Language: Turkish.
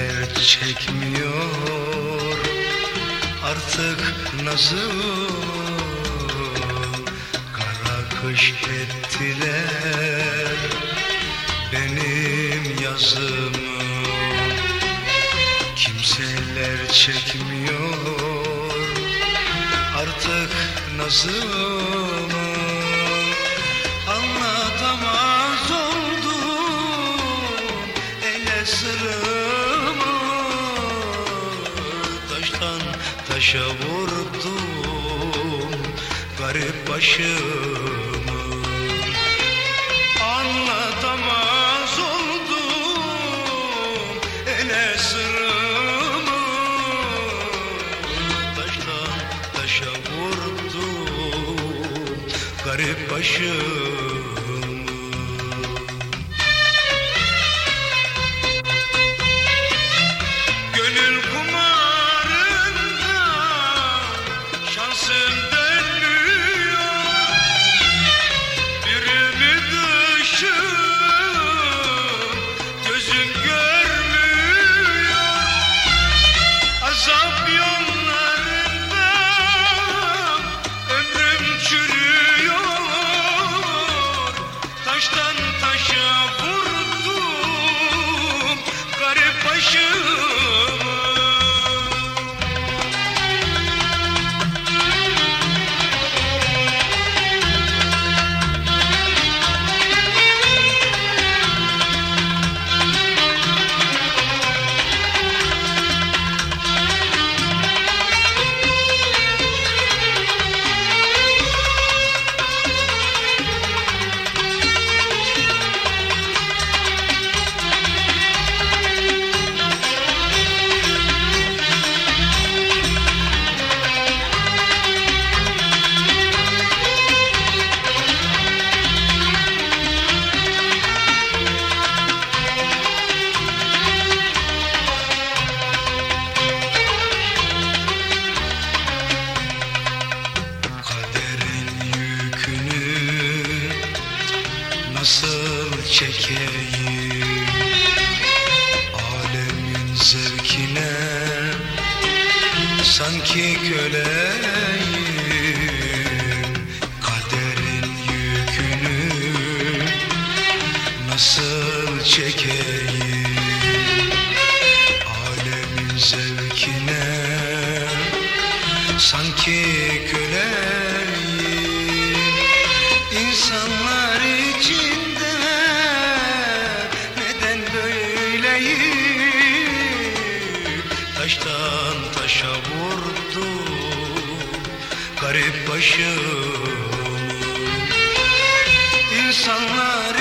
Kimseler çekmiyor artık nazımı, kara kış ettiler benim yazımı. Kimseler çekmiyor artık nazımı, anlatamaz oldum ele sırrımı. Taştan taşa vurdum garip başımı, anlatamaz oldum ele sırrımı. Taştan taşa vurdum garip başımı. Gönül kumarında şansım dönmüyor, birimi düşün gözüm görmüyor. Azap yollarında ömrüm çürüyor. Taştan taşa vurdum garip başımı. Nasıl çekeyim alemin zevkine, sanki köleyim. Kaderin yükünü nasıl çekeyim alemin zevkine, sanki köleyim. İnsanlar içinde neden böyleyim? Taştan taşa vurdum garip başımı. İnsanlar